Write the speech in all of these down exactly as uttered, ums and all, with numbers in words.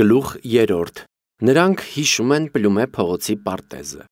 Գլուխ երրորդ. Նրանք հիշում են Պլումե փողոցի պարտեզը։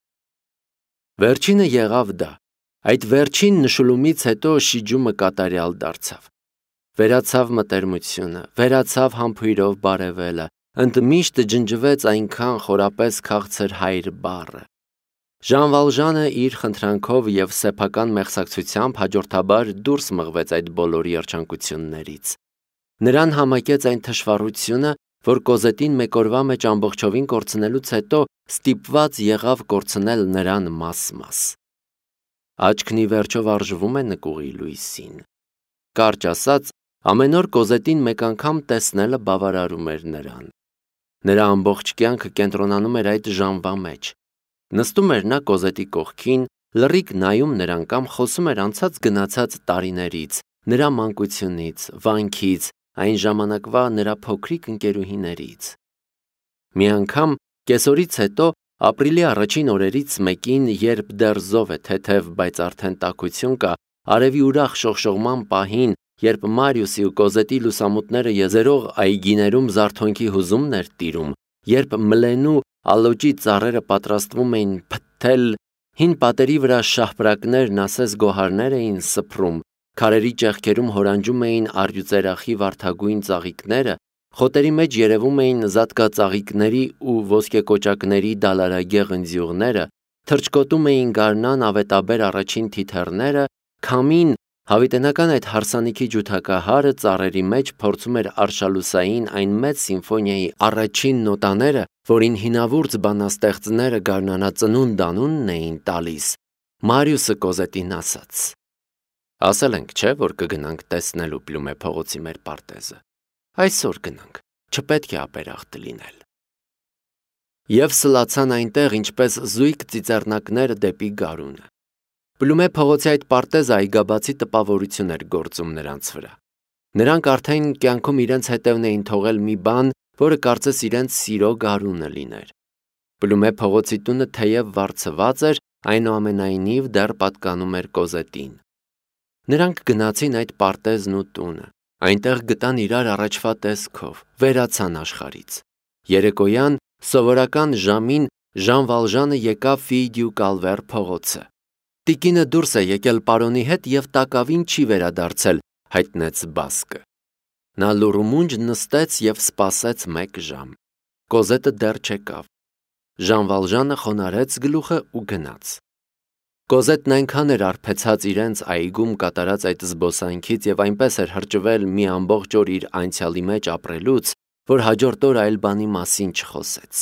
Վերջինը եղավ դա։ Այդ վերջին նշուլումից հետո շիջումը կատարյալ դարձավ։ Վերացավ մտերմությունը, վերացավ համբույրով բարևելը, ընդմիշտ ջնջվեց այնքան խորապես քաղցր հայր բառը։ Ժան Վալժանը իր խնդրանքով եւ սեփական մեղսակցությամբ հաջորդաբար դուրս մղվեց այդ բոլոր երջանկություններից։ Նրան համակեց այն թշվառությունը, որ Կոզետին մեկ օրվա մեջ ամբողջովին կորցնելուց հետո ստիպված եղավ կորցնել նրան մաս-մաս։ Աչքն ի վերջով արժվում է նկուղի լույսին։ Կարճ ասած, ամեն օր Կոզետին մեկ անգամ տեսնելը բավարարում էր նրան։ Նրա ամբողջ կյանքը կենտրոնանում էր այդ ժամվա մեջ։ Նստում էր նա Կոզետի կողքին, լռիկ նայում նրան կամ խոսում էր անցած գնացած տարիներից, նրա մանկությունից, վանքից, այն ժամանակվա նրա փոքրիկ ընկերուհիներից։ Մի անգամ կեսօրից հետո ապրիլի առաջին օրերից մեկին, երբ դեռ զով է թեթև, բայց արդեն տաքություն կա, արևի ուրախ շողշողման պահին, երբ Մարիուսի ու Կոզետի լուսամուտները եզերող այգիներում զարթոնքի հուզումն էր տիրում, երբ մլենու ալոճի ծառերը պատրաստվում էին փթթել, հին պատերի վրա շահպրակներն ասես գոհարներ էին սփռում, քարերի ճեղքերում հորանջում էին առյուծերախի վարդագույն ծաղիկները, խոտերի մեջ երևում էին զատկածաղիկների ու ոսկեկոճակների դալարագեղ ընձյուղները, թրջկոտում էին գարնան ավետաբեր առաջին թիթեռները, քամին, հավիտենական այդ հարսանիքի ջութակահարը ծառերի մեջ փորձում էր արշալուսային այն մեծ սիմֆոնիայի առաջին նոտաները, որին հինավուրց բանաստեղծները գարնանածնունդ անունն էին տալիս, Մարիուսը Կոզետին ասաց. Ասել ենք, չէ, որ կգնանք տեսնելու Պլումե փողոցի մեր պարտեզը։ Այսօր գնանք, չպետք է ապերախտ լինել։ Եվ սլացան այնտեղ, ինչպես զույգ ծիծեռնակները դեպի գարունը։ Պլումե փողոցի այդ պարտեզը այգաբացի տպավորություն էր գործում նրանց վրա։ Նրանք արդեն կյանքում իրենց հետևն էին թողել մի բան, որը կարծես իրենց սիրո գարունը լիներ։ Պլումե փողոցի տունը թեև վարձված էր, այնուամենայնիվ դեռ պատկանում էր Կոզետին։ Նրանք գնացին այդ պարտեզն ու տունը, այնտեղ գտան իրար առաջվա տեսքով, վերացան աշխարհից։ Երեկոյան սովորական ժամին Ժան Վալժանը եկավ Ֆիդյու Կալվեր փողոցը։ Տիկինը դուրս է եկել պարոնի հետ եւ տակավին չի վերադարձել, հայտնեց Բասկը։ Նա լուրումունջ նստեց եւ սպասեց մեկ ժամ։ Կոզետը դեռ չեկավ։ Ժան Վալժանը խոնարհեց գլուխը ու գնաց։ Կոզետն այնքան էր արբեցած իրենց այգում կատարած այդ զբոսանքից եւ այնպես էր հրճվել մի ամբողջ օր իր անցյալի մեջ ապրելուց, որ հաջորդ օր այլ բանի մասին չխոսեց։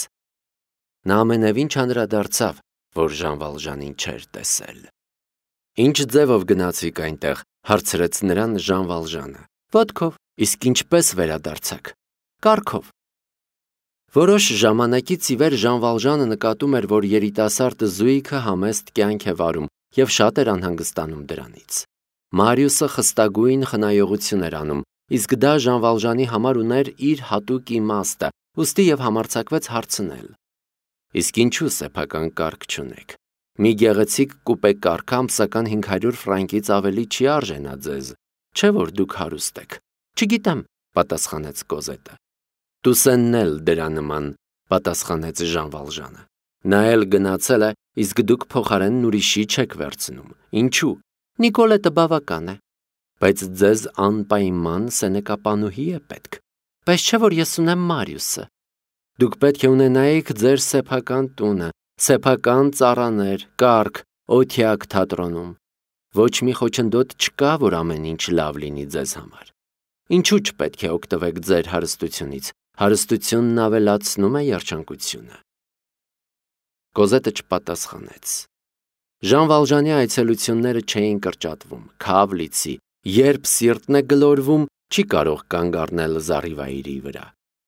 Նա ամենևին չանդրադարձավ, որ Ժան Վալժանին չէր տեսել։ Ինչ ձևով գնացիք այնտեղ, հարցրեց նրան Ժան Վալժանը։ Ոտքով, իսկ ինչպես վերադարձաք։ Կառքով։ Որոշ ժամանակից ի վեր Ժան Վալժանը նկատում էր, որ երիտասարդ զույգը համեստ կյանք է վարում եւ շատ էր անհանգստանում դրանից։ Մարիուսը խստագույն խնայողություն էր անում, իսկ դա Ժան Վալժանի համար ուներ իր հատուկ իմաստը, ուստի եւ համարձակվեց հարցնել. Իսկ ինչու սեփական կառք չունեք։ Մի գեղեցիկ կուպե կառք ամսական հինգ հարյուր ֆրանկից ավելի չի արժենա ձեզ, չէ՞ որ դուք հարուստ եք։ Չգիտեմ, պատասխանեց Կոզետը։ Տուսենն էլ դրա նման, պատասխանեց Ժան Վալժանը։ Նա էլ գնացել է, իսկ դուք փոխարենն ուրիշի չեք վերցնում։ Ինչու։ Նիկոլետը բավական է։ Բայց ձեզ անպայման սենեկապանուհի է պետք։ Բայց չէ որ ես ունեմ Մարիուսը։ Դուք պետք է ունենայիք ձեր սեփական տունը, սեփական ծառաներ, կառք, օթյակ թատրոնում։ Ոչ մի խոչընդոտ չկա, որ ամեն ինչ լավ լինի ձեզ համար։ Ինչու չպետք է օգտվեք ձեր հարստությունից։ Հարստությունն ավելացնում է երջանկությունը։ Կոզետը չպատասխանեց։ Ժան Վալժանի այցելությունները չէին կրճատվում, քավ լիցի, երբ սիրտն է գլորվում, չի կարող կանգ առնել զառիվայրի վրա։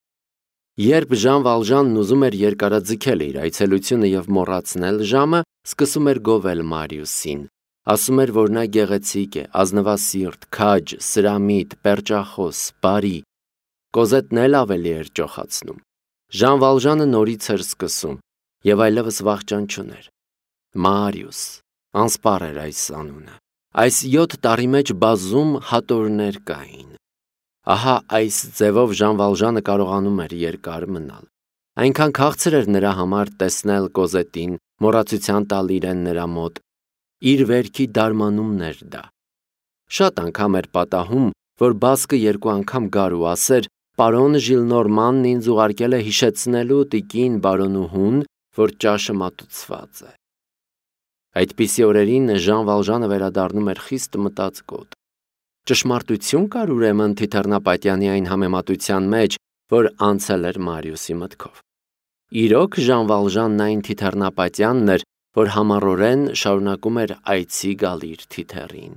Երբ Ժան Վալժանն ուզում էր երկարաձգել իր այցելությունը եւ մոռացնել ժամը, սկսում էր գովել Մարիուսին։ Ասում էր, որ նա գեղեցիկ է, ազնվասիրտ, քաջ, սրամիտ, պերճախոս, բարի։ Կոզետն էլ ավելի էր ճոխացնում։ Ժան Վալժանը նորից էր սկսում եւ այլևս վախճան չուներ։ Մարիուս, անսպառ էր այս անունը։ Այս յոթ տարի մեջ բազում հատորներ կային։ Ահա այս ձևով Ժան Վալժանը կարողանում էր երկար մնալ։ Այնքան քաղցր էր նրա համար տեսնել Կոզետին, մոռացության տալ իրեն նրա մոտ։ Իր վերքի դարմանումն էր դա։ Շատ անգամ էր պատահում, որ Բասկը երկու անգամ գար ու ասեր. «Պարոն Ժիլնորմանն ինձ ուղարկել է հիշեցնելու տիկին բարոնուհուն, որ ճաշը մատուցված է»։ Այդպիսի օրերին Ժան Վալժանը վերադառնում էր խիստ մտածկոտ։ Ճշմարտություն կար ուրեմն Թիթեռնապատյանի այն համեմատության մեջ, որ անցել էր Մարիուսի մտքով։ Իրոք Ժան Վալժանն այն Թիթեռնապատյանն էր, որ համառորեն շարունակում էր այցի գալ իր թիթեռին։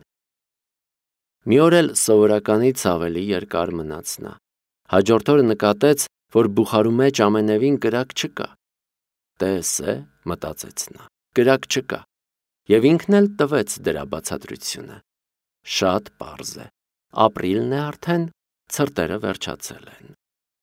Մի օր էլ սովորականից ավելի երկար մնաց նա։ Հաջորդ օրը նկատեց, որ բուխարու մեջ ամենևին կրակ չկա։ «Տես է», մտածեց նա, «կրակ չկա», և ինքն էլ տվեց դրա բացատրությունը։ Շատ պարզ է, ապրիլն է արդեն, ցրտերը վերջացել են։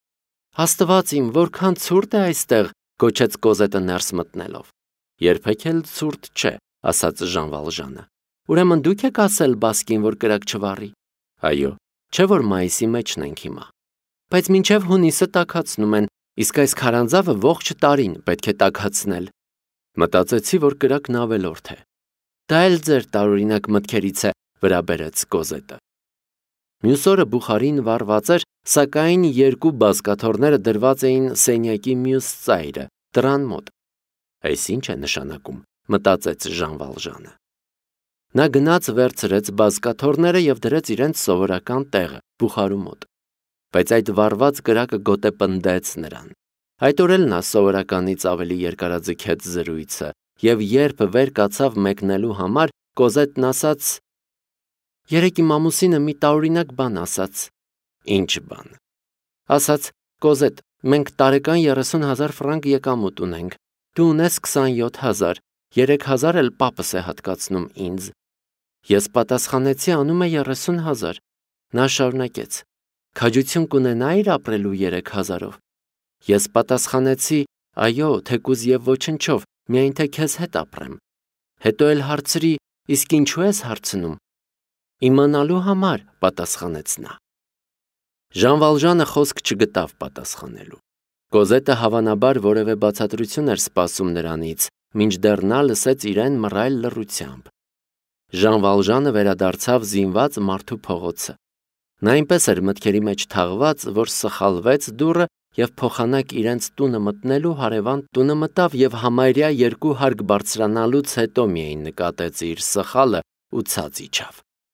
«Աստված իմ, որքան ցուրտ է այստեղ», գոչեց Կոզետը ներս մտնելով։ «Երբեք էլ ցուրտ չէ», ասաց Ժան Վալժանը։ «Ուրեմն դուք եք ասել Բասկին, որ կրակ չվառի»։ «Այո, չէ՞ որ մայիսի մեջն ենք հիմա»։ «Բայց մինչև հունիսը տաքացնում են, իսկ այս քարանձավը ողջ տարին պետք է տաքացնել»։ Մտածեցի, որ կրակն ավելորդ է։ «Դա էլ ձեր տարօրինակ մտքերից է», վրա բերեց Կոզետը։ Մյուս օրը բուխարին վառված էր, սակայն երկու բազկաթոռները դրված էին սենյակի մյուս ծայրը, դռան մոտ։ «Այս ինչ է նշանակում», մտածեց Ժան Վալժանը։ Նա գնաց վերցրեց բազկաթոռները և դրեց իրենց սովորական տեղը, բուխարու մոտ։ Բայց այդ վառված կրակը գոտեպնդեց նրան։ Այդ օր էլ նա սովորականից ավելի երկարաձգեց զրույցը, և երբ վեր կացավ մեկնելու համար, Կոզետն ասաց. «Երեկ իմ ամուսինը մի տարօրինակ բան ասաց»։ «Ինչ բան»։ Ասաց. «Կոզետ, մենք տարեկան երեսուն հազար ֆրանկ եկամուտ ունենք, դու ունես քսանյոթ հազար, երեք հազար էլ պապս է հատկացնում ինձ»։ Ես պատասխանեցի. «Անում է երեսուն հազար»։ Նա շարունակեց. «Քաջություն կունենա՞իր ապրելու երեք հազարով»։ Ես պատասխանեցի. «Այո, թեկուզ և ոչնչով, միայն թե քեզ հետ ապրեմ»։ Հետո էլ հարցրի. «Իսկ ինչու ես հարցնում»։ «Իմանալու համար», պատասխանեց նա։ Ժան Վալժանը խոսք չգտավ պատասխանելու։ Կոզետը հավանաբար որևէ բացատրություն էր սպասում նրանից, մինչդեռ նա լսեց իրեն մռայլ լռությամբ։ Ժան Վալժանը վերադարձավ զինված մարդու փողոցը։ Նա այնպես էր մտքերի մեջ թաղված, որ սխալվեց դուռը և փոխանակ իրենց տունը մտնելու հարևան տունը մտավ և համարյա երկու հարկ բարձրանալուց հետո միայն նկատեց իր սխալը ու ցած իջավ։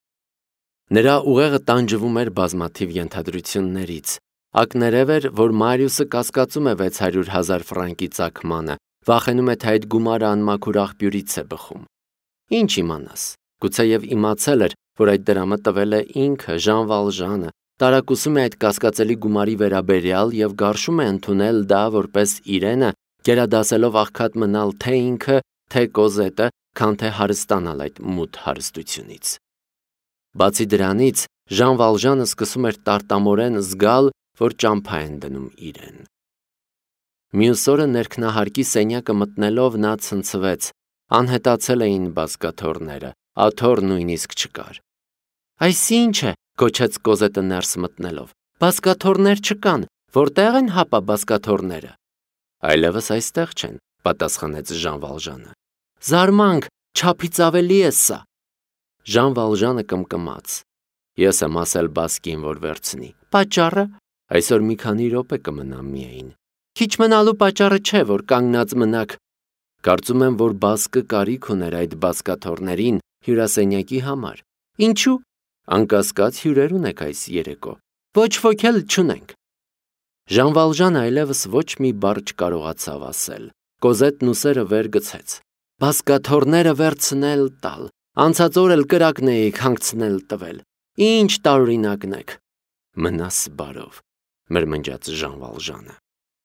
Նրա ուղեղը տանջվում էր բազմաթիվ ենթադրություններից։ Ակներև էր, որ Մարիուսը կասկածում է վեց հարյուր հազար ֆրանկի ծագմանը, վախենում է, թե այդ գումարը անմաքուր աղբյուրից է բխում։ Ինչ իմանաս, գուցեև իմացել էր, որ այդ դրամը տվել է ինքը, Ժան Վալժանը, տարակուսում է այդ կասկածելի գումարի վերաբերյալ և գարշում է ընդունել դա որպես իրենը, գերադասելով աղքատ մնալ թե ինքը, թե Կոզետը, քան թե հարստանալ այդ մութ հարստությունից։ Բացի դրանից, Ժան Վալժանը սկսում էր տարտամորեն զգալ, որ ճամփա են դնում իրեն։ Մյուս օրը ներքնահարկի սենյակը մտնելով նա ցնցվեց, անհետացել էին բազկաթոռները, աթոռ նույնիսկ չկար։ «Այս ի՞նչ է», գոչեց Կոզետը ներս մտնելով։ «Բազկաթոռներ չկան, որտե՞ղ են հապա բազկաթոռները»։ «Այլևս այստեղ չեն», պատասխանեց Ժան Վալժանը։ «Զարմանք, չափից ավելի է սա»։ Ժան Վալժանը կմկմաց։ «Ես եմ ասել Բասկին, որ վերցնի»։ «Պատճառը»։ «Այսօր մի քանի րոպե կմնամ միայն»։ «Քիչ մնալու պատճառը չէ, որ կանգնած մնաք»։ Կարծում եմ, որ Բասկը կարիք ուներ այդ բազկաթոռներին հյուրասենյակի համար։ «Ինչու»։ «Անկասկած հյուրեր ունեք այս երեկո»։ «Ոչ ոք էլ չունենք»։ Ժան Վալժանը այլևս ոչ մի բառ չկարողացավ ասել։ Կոզետն ուսերը վեր գցեց։ «Բազկաթոռները վերցնել տալ, անցած օր էլ կրակն էիք հանգցնել տվել։ Ինչ տարօրինակն եք»։ «Մնաս բարով», մրմնջաց Ժան Վալժանը։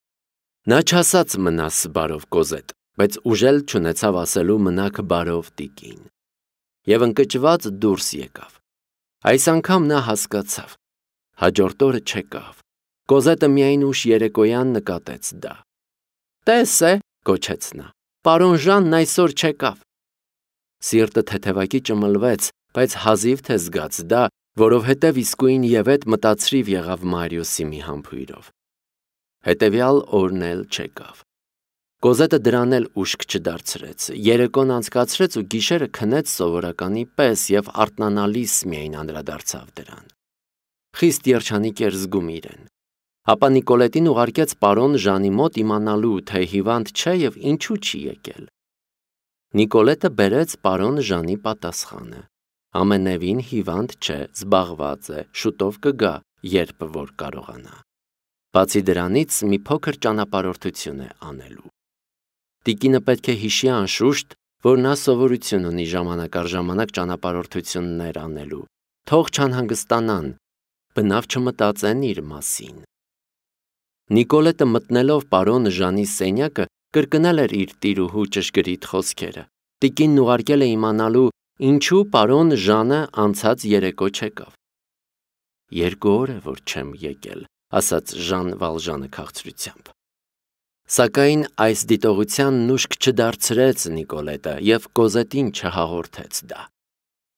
Նա չասաց «մնաս բարով Կոզետ», բայց ուժ էլ չունեցավ ասելու «մնաք բարով տիկին»։ Եվ ընկճված դուրս եկավ։ Այս անգամ նա հասկացավ։ Հաջորդ օրը չեկավ։ Կոզետը միայն ուշ երեկոյան նկատեց դա։ «Տես է», գոչեց նա, «պարոն Ժանն այսօր չեկավ»։ Սիրտը թեթևակի ճմլվեց, բայց հազիվ թե զգաց դա, որովհետև իսկույն եւ այդ մտածրիվ եղավ Մարիուսի մի համբույրով։ Հետևյալ օրն էլ չեկավ։ Կոզետը դրան էլ ուշք չդարձրեց, երեկոն անցկացրեց ու գիշերը քնեց սովորականի պես եւ արթնանալիս միայն անդրադարձավ դրան։ Խիստ երջանիկ էր զգում իրեն։ Ապա Նիկոլետին ուղարկեց պարոն Ժանի մոտ իմանալու, թե հիվանդ չէ եւ ինչու չի եկել։ Նիկոլետը բերեց պարոն Ժանի պատասխանը. ամենևին հիվանդ չէ, զբաղված է, շուտով կգա, երբ որ կարողանա։ Բացի դրանից մի փոքր ճանապարհորդություն է անելու։ Տիկինը պետք է հիշի անշուշտ, որ նա սովորություն ունի ժամանակ առ ժամանակ ճանապարհորդություններ անելու, թող չանհանգստանան, բնավ չմտածեն իր մասին։ Նիկոլետը մտնելով պարոն Ժանի սենյակը կրկնել էր իր տիրուհու ճշգրիտ խոսքերը։ Տիկինն ուղարկել է իմանալու, ինչու պարոն Ժանը անցած երեկո չեկավ։ Երկու օր է, որ չեմ եկել, ասաց Ժան Վալժանը քաղցրությամբ։ Սակայն այս դիտողությանն ուշք չդարձրեց Նիկոլետը եւ Կոզետին չհաղորդեց դա։